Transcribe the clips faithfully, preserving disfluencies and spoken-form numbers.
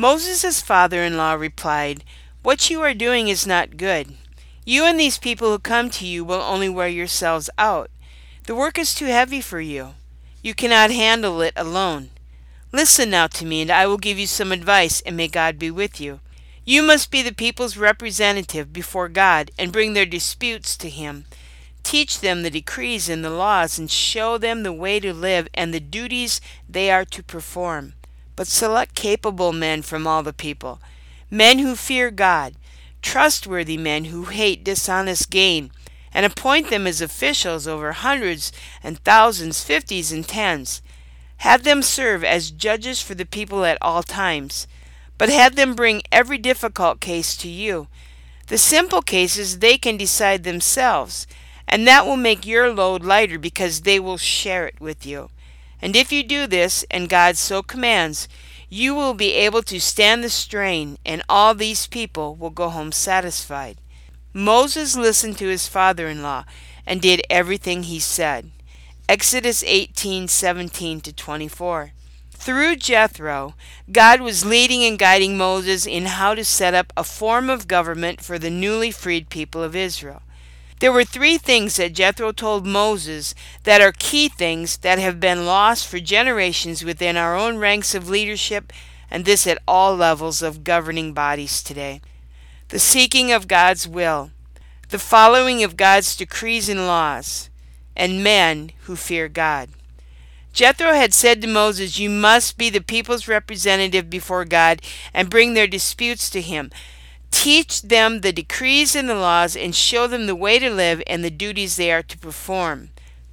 Moses' father-in-law replied, "What you are doing is not good. You and these people who come to you will only wear yourselves out. The work is too heavy for you. You cannot handle it alone. Listen now to me, and I will give you some advice, and may God be with you. You must be the people's representative before God and bring their disputes to Him. Teach them the decrees and the laws, and show them the way to live and the duties they are to perform. But select capable men from all the people, men who fear God, trustworthy men who hate dishonest gain, and appoint them as officials over hundreds and thousands, fifties and tens. Have them serve as judges for the people at all times, but have them bring every difficult case to you. The simple cases they can decide themselves, and that will make your load lighter because they will share it with you. And if you do this, and God so commands, you will be able to stand the strain, and all these people will go home satisfied." Moses listened to his father-in-law and did everything he said. Exodus eighteen seventeen to twenty-four. Through Jethro, God was leading and guiding Moses in how to set up a form of government for the newly freed people of Israel. There were three things that Jethro told Moses that are key things that have been lost for generations within our own ranks of leadership, and this at all levels of governing bodies today. The seeking of God's will, the following of God's decrees and laws, and men who fear God. Jethro had said to Moses, "You must be the people's representative before God and bring their disputes to Him. Teach them the decrees and the laws and show them the way to live and the duties they are to perform.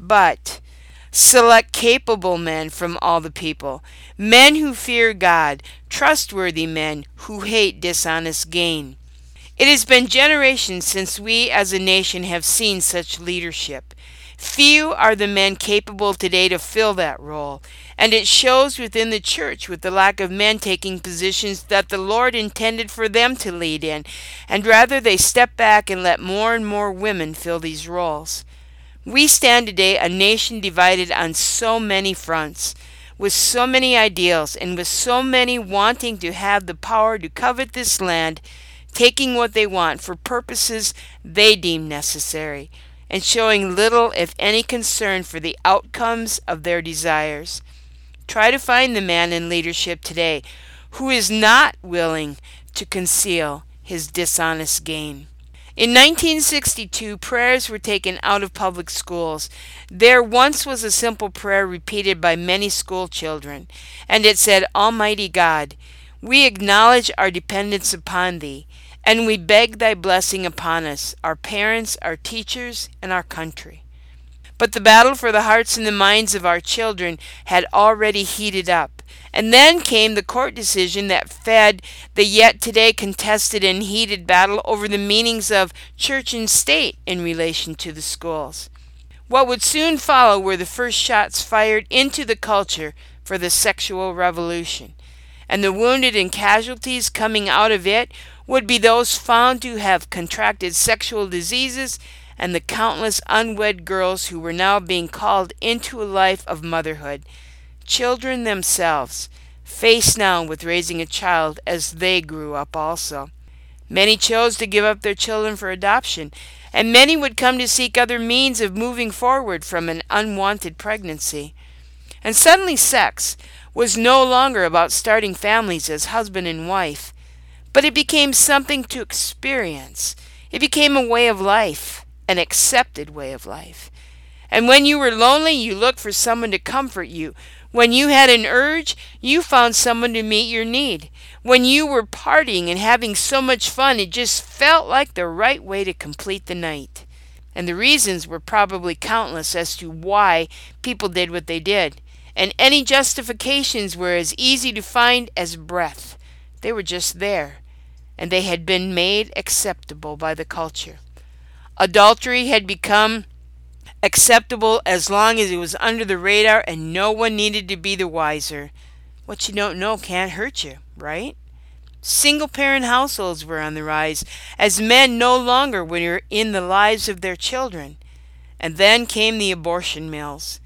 But select capable men from all the people, men who fear God, trustworthy men who hate dishonest gain." It has been generations since we as a nation have seen such leadership. Few are the men capable today to fill that role, and it shows within the church with the lack of men taking positions that the Lord intended for them to lead in, and rather they step back and let more and more women fill these roles. We stand today a nation divided on so many fronts, with so many ideals, and with so many wanting to have the power to covet this land, taking what they want for purposes they deem necessary, and showing little, if any, concern for the outcomes of their desires. Try to find the man in leadership today who is not willing to conceal his dishonest gain. In nineteen sixty-two, prayers were taken out of public schools. There once was a simple prayer repeated by many school children, and it said, "Almighty God, we acknowledge our dependence upon Thee, and we beg Thy blessing upon us, our parents, our teachers, and our country." But the battle for the hearts and the minds of our children had already heated up. And then came the court decision that fed the yet today contested and heated battle over the meanings of church and state in relation to the schools. What would soon follow were the first shots fired into the culture for the sexual revolution. And the wounded and casualties coming out of it would be those found to have contracted sexual diseases, and the countless unwed girls who were now being called into a life of motherhood, children themselves, faced now with raising a child as they grew up also. Many chose to give up their children for adoption, and many would come to seek other means of moving forward from an unwanted pregnancy. And suddenly sex was no longer about starting families as husband and wife, but it became something to experience. It became a way of life, an accepted way of life. And when you were lonely, you looked for someone to comfort you. When you had an urge, you found someone to meet your need. When you were partying and having so much fun, it just felt like the right way to complete the night. And the reasons were probably countless as to why people did what they did. And any justifications were as easy to find as breath. They were just there, and they had been made acceptable by the culture. Adultery had become acceptable as long as it was under the radar and no one needed to be the wiser. What you don't know can't hurt you, right? Single-parent households were on the rise as men no longer were in the lives of their children. And then came the abortion mills.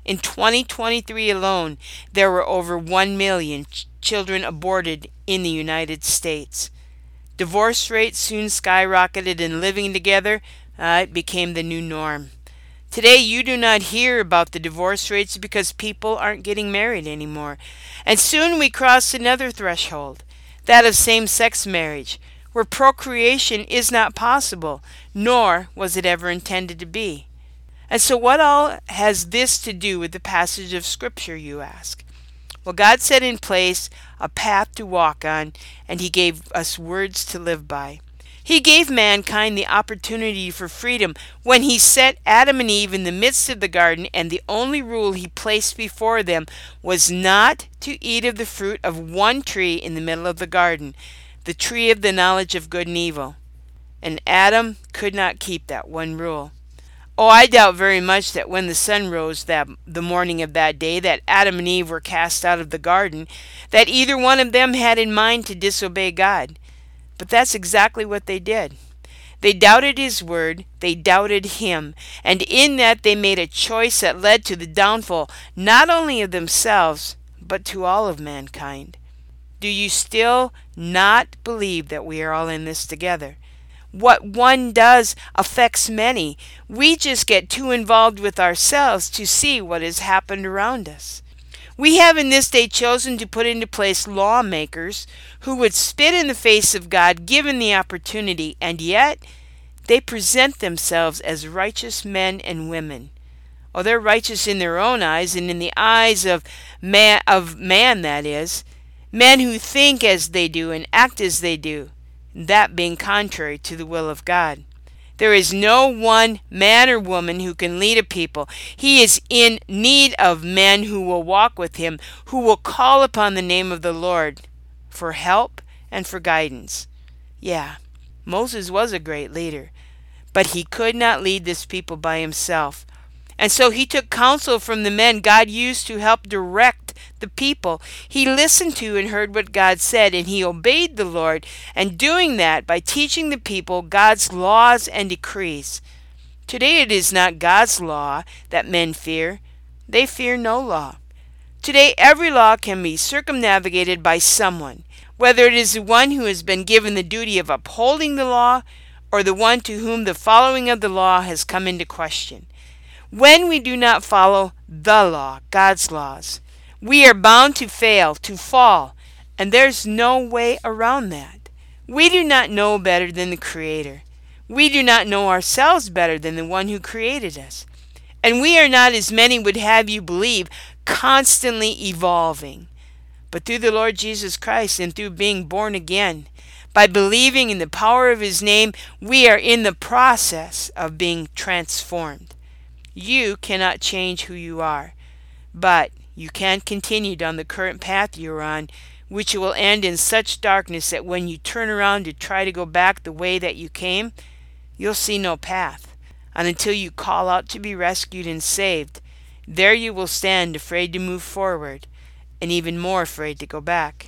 In twenty twenty-three alone, there were over one million ch- children aborted in the United States. Divorce rates soon skyrocketed, and living together, uh, it became the new norm. Today, you do not hear about the divorce rates because people aren't getting married anymore. And soon we cross another threshold, that of same-sex marriage, where procreation is not possible, nor was it ever intended to be. And so what all has this to do with the passage of Scripture, you ask? Well, God set in place a path to walk on, and He gave us words to live by. He gave mankind the opportunity for freedom when He set Adam and Eve in the midst of the garden, and the only rule He placed before them was not to eat of the fruit of one tree in the middle of the garden, the tree of the knowledge of good and evil. And Adam could not keep that one rule. Oh, I doubt very much that when the sun rose that the morning of that day that Adam and Eve were cast out of the garden, that either one of them had in mind to disobey God. But that's exactly what they did. They doubted His word, they doubted Him, and in that they made a choice that led to the downfall not only of themselves, but to all of mankind. Do you still not believe that we are all in this together? What one does affects many. We just get too involved with ourselves to see what has happened around us. We have in this day chosen to put into place lawmakers who would spit in the face of God given the opportunity, and yet they present themselves as righteous men and women. Oh, they're righteous in their own eyes and in the eyes of man, of man that is, men who think as they do and act as they do, that being contrary to the will of God. There is no one man or woman who can lead a people. He is in need of men who will walk with Him, who will call upon the name of the Lord for help and for guidance. Yeah, Moses was a great leader, but he could not lead this people by himself. And so he took counsel from the men God used to help direct the people. He listened to and heard what God said, and he obeyed the Lord, and doing that by teaching the people God's laws and decrees. Today it is not God's law that men fear. They fear no law. Today every law can be circumnavigated by someone, whether it is the one who has been given the duty of upholding the law, or the one to whom the following of the law has come into question. When we do not follow the law, God's laws, we are bound to fail, to fall, and there's no way around that. We do not know better than the Creator. We do not know ourselves better than the one who created us. And we are not, as many would have you believe, constantly evolving. But through the Lord Jesus Christ and through being born again, by believing in the power of His name, we are in the process of being transformed. You cannot change who you are, but you can continue down the current path you are on, which will end in such darkness that when you turn around to try to go back the way that you came, you'll see no path. And until you call out to be rescued and saved, there you will stand afraid to move forward, and even more afraid to go back.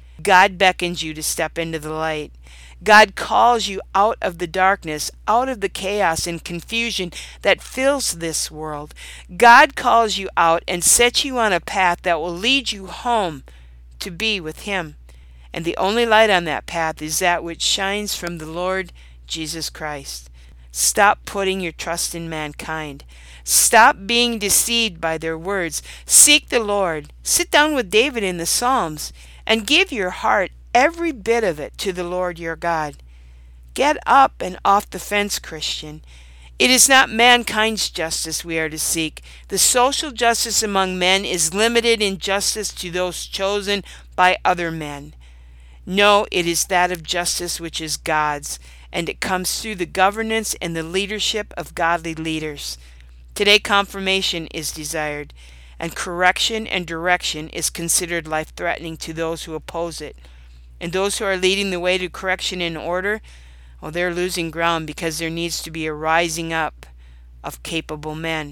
God beckons you to step into the light. God calls you out of the darkness, out of the chaos and confusion that fills this world. God calls you out and sets you on a path that will lead you home to be with Him. And the only light on that path is that which shines from the Lord Jesus Christ. Stop putting your trust in mankind. Stop being deceived by their words. Seek the Lord. Sit down with David in the Psalms and give your heart, every bit of it, to the Lord your God. Get up and off the fence, Christian. It is not mankind's justice we are to seek. The social justice among men is limited in justice to those chosen by other men. No, it is that of justice which is God's, and it comes through the governance and the leadership of godly leaders. Today confirmation is desired, and correction and direction is considered life-threatening to those who oppose it. And those who are leading the way to correction and order, well, they're losing ground because there needs to be a rising up of capable men.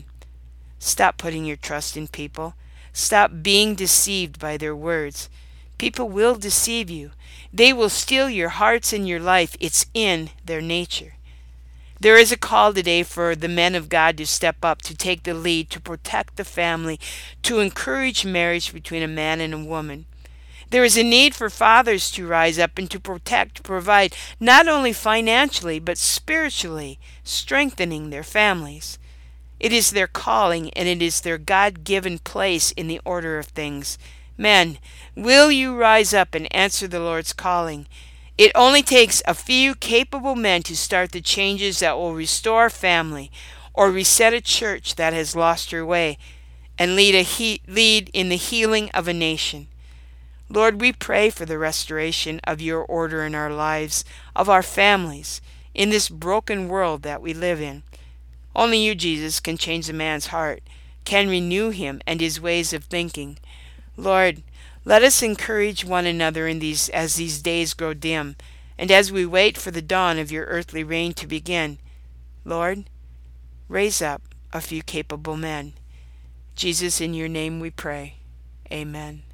Stop putting your trust in people. Stop being deceived by their words. People will deceive you. They will steal your hearts and your life. It's in their nature. There is a call today for the men of God to step up, to take the lead, to protect the family, to encourage marriage between a man and a woman. There is a need for fathers to rise up and to protect, to provide, not only financially, but spiritually, strengthening their families. It is their calling, and it is their God-given place in the order of things. Men, will you rise up and answer the Lord's calling? It only takes a few capable men to start the changes that will restore family or reset a church that has lost her way and lead, a he- lead in the healing of a nation. Lord, we pray for the restoration of your order in our lives, of our families, in this broken world that we live in. Only you, Jesus, can change a man's heart, can renew him and his ways of thinking. Lord, let us encourage one another in these as these days grow dim, and as we wait for the dawn of your earthly reign to begin. Lord, raise up a few capable men. Jesus, in your name we pray. Amen.